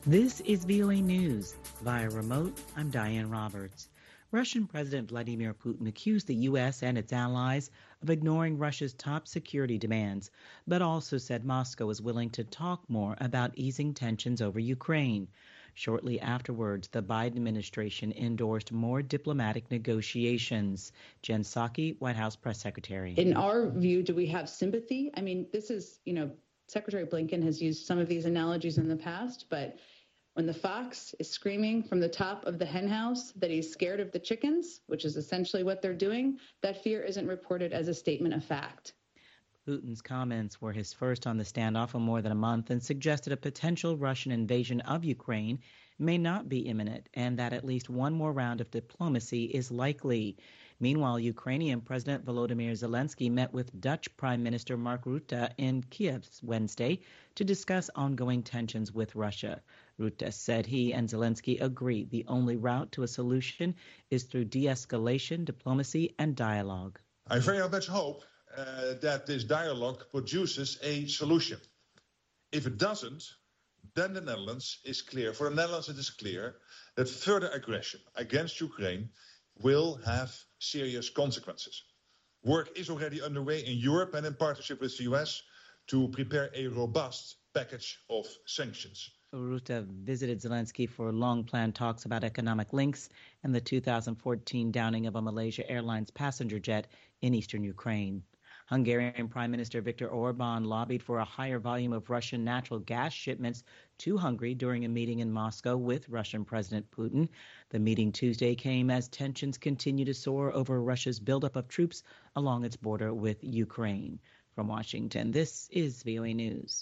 This is VOA News. Via remote, I'm Diane Roberts. Russian President Vladimir Putin accused the U.S. and its allies of ignoring Russia's top security demands, but also said Moscow is willing to talk more about easing tensions over Ukraine. Shortly afterwards, the Biden administration endorsed more diplomatic negotiations. Jen Psaki, White House press secretary. In our view, do we have sympathy? I mean, this is, Secretary Blinken has used some of these analogies in the past, but when the fox is screaming from the top of the henhouse that he's scared of the chickens, which is essentially what they're doing, that fear isn't reported as a statement of fact. Putin's comments were his first on the standoff in more than a month and suggested a potential Russian invasion of Ukraine may not be imminent and that at least one more round of diplomacy is likely. Meanwhile, Ukrainian President Volodymyr Zelensky met with Dutch Prime Minister Mark Rutte in Kiev Wednesday to discuss ongoing tensions with Russia. Rutte said he and Zelensky agreed the only route to a solution is through de-escalation, diplomacy, and dialogue. I very much hope that this dialogue produces a solution. If it doesn't, then the Netherlands is clear. For the Netherlands, it is clear that further aggression against Ukraine will have serious consequences. Work is already underway in Europe and in partnership with the US to prepare a robust package of sanctions. Rutte visited Zelensky for long-planned talks about economic links and the 2014 downing of a Malaysia Airlines passenger jet in eastern Ukraine. Hungarian Prime Minister Viktor Orban lobbied for a higher volume of Russian natural gas shipments to Hungary during a meeting in Moscow with Russian President Putin. The meeting Tuesday came as tensions continue to soar over Russia's buildup of troops along its border with Ukraine. From Washington, this is VOA News.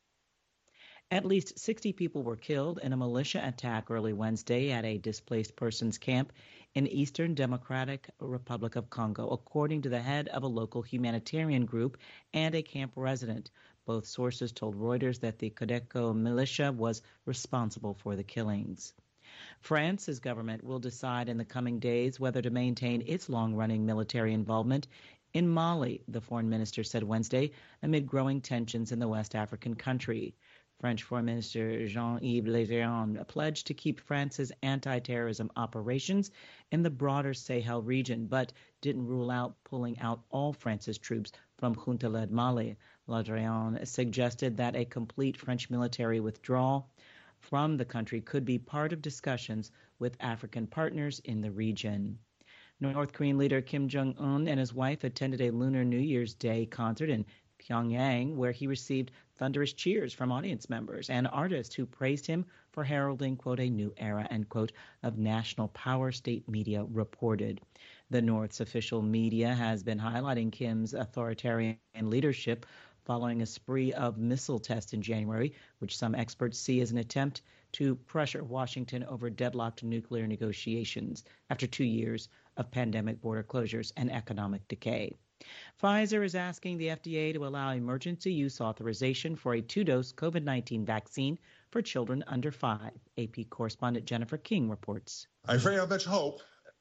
At least 60 people were killed in a militia attack early Wednesday at a displaced persons camp in Eastern Democratic Republic of Congo, according to the head of a local humanitarian group and a camp resident. Both sources told Reuters that the Codeco militia was responsible for the killings. France's government will decide in the coming days whether to maintain its long-running military involvement in Mali, the foreign minister said Wednesday, amid growing tensions in the West African country. French Foreign Minister Jean-Yves Le Drian pledged to keep France's anti-terrorism operations in the broader Sahel region, but didn't rule out pulling out all France's troops from junta-led Mali. Le Drian suggested that a complete French military withdrawal from the country could be part of discussions with African partners in the region. North Korean leader Kim Jong-un and his wife attended a Lunar New Year's Day concert in Pyongyang, where he received thunderous cheers from audience members and artists who praised him for heralding, quote, a new era, end quote, of national power, state media reported. The North's official media has been highlighting Kim's authoritarian leadership following a spree of missile tests in January, which some experts see as an attempt to pressure Washington over deadlocked nuclear negotiations after 2 years of pandemic border closures and economic decay. Pfizer is asking the FDA to allow emergency use authorization for a 2-dose COVID-19 vaccine for children under 5. AP correspondent Jennifer King reports. I very much hope.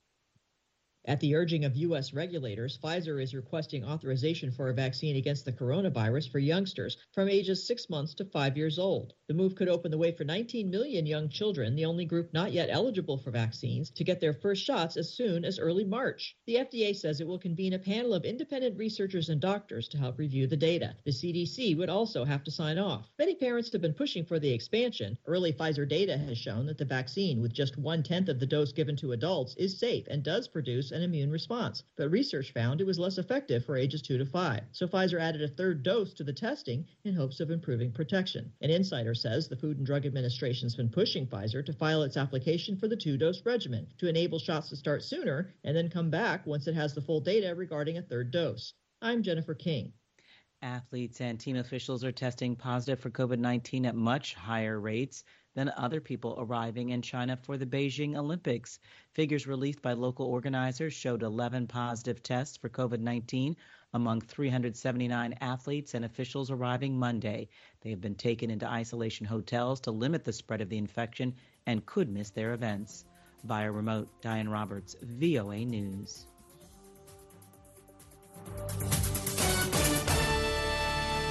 At the urging of U.S. regulators, Pfizer is requesting authorization for a vaccine against the coronavirus for youngsters from ages 6 months to 5 years old. The move could open the way for 19 million young children, the only group not yet eligible for vaccines, to get their first shots as soon as early March. The FDA says it will convene a panel of independent researchers and doctors to help review the data. The CDC would also have to sign off. Many parents have been pushing for the expansion. Early Pfizer data has shown that the vaccine, with just 1/10 of the dose given to adults, is safe and does produce an immune response. But research found it was less effective for ages 2 to 5. So Pfizer added a third dose to the testing in hopes of improving protection. An insider says the Food and Drug Administration has been pushing Pfizer to file its application for the 2-dose regimen to enable shots to start sooner and then come back once it has the full data regarding a third dose. I'm Jennifer King. Athletes and team officials are testing positive for COVID-19 at much higher rates than other people arriving in China for the Beijing Olympics. Figures released by local organizers showed 11 positive tests for COVID-19 among 379 athletes and officials arriving Monday. They have been taken into isolation hotels to limit the spread of the infection and could miss their events. Via remote, Diane Roberts, VOA News.